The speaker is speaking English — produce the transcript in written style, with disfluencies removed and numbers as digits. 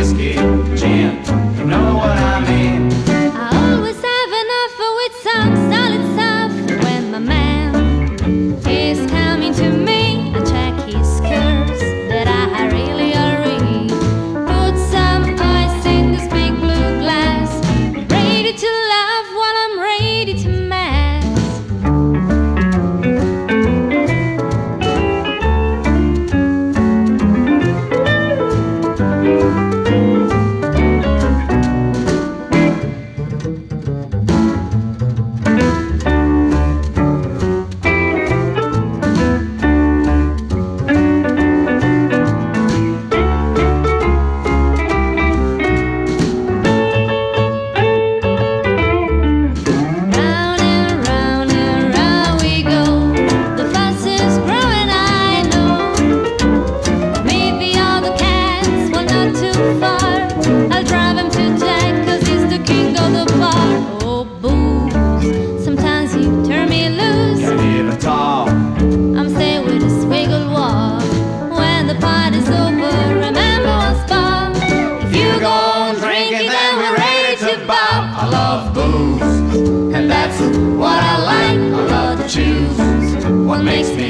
whiskey, gin, you know what I mean. I always have enough with some solid stuff. When my man is coming to me, I check his curves that I really read. Put some ice in this big blue glass, ready to love while I'm ready to mess. I love booze, and that's what I like. I love to choose what makes me